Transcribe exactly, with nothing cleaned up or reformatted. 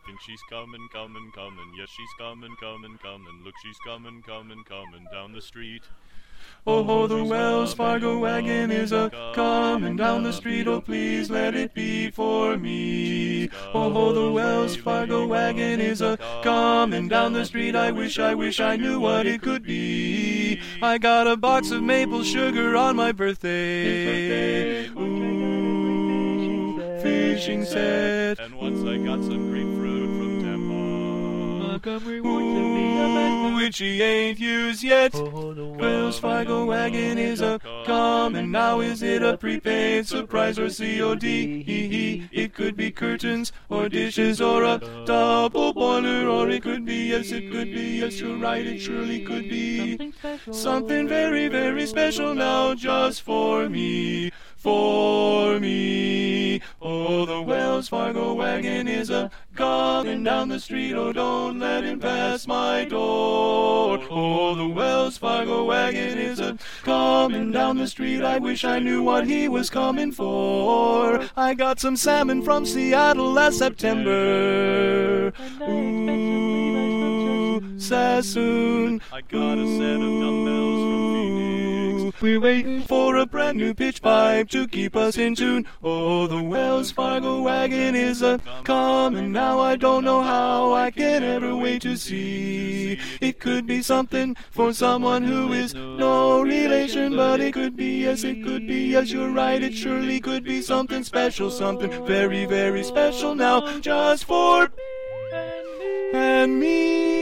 and she's coming, coming, coming. Yes, she's coming, coming, coming. Look, she's coming, coming, coming down the street. Oh, the Wells Fargo wagon is a coming down the street. Oh, please let it be for me. Oh, the Wells Fargo wagon is a coming down the street. I wish, I wish I knew what it could be. I got a box of maple sugar on my birthday. Ooh, fishing set. And once I got some grapefruit from Tampa. Ooh, which she ain't used yet. Wells Fargo wagon is a coming. Now is it a prepaid surprise or C O D? It could be curtains or dishes or a double boiler, or it could be, yes it could be, yes you're right, it surely could be something very, very special now just for me. For me. Oh, the Wells Fargo wagon is a coming down the street. Oh, don't let him pass my door. Oh, the Wells Fargo wagon is a coming down the street. I wish I knew what he was coming for. I got some salmon from Seattle last September. Ooh, Sassoon. I got a set of dumbbells from Phoenix. We're waiting for a brand new pitch pipe to keep us in tune. Oh, the Wells Fargo wagon is a coming. Now I don't know how I can ever wait to see. It could be something for someone who is no relation, but it could be, yes it could be, yes you're right, it surely could be something special, something very, very special now just for and me.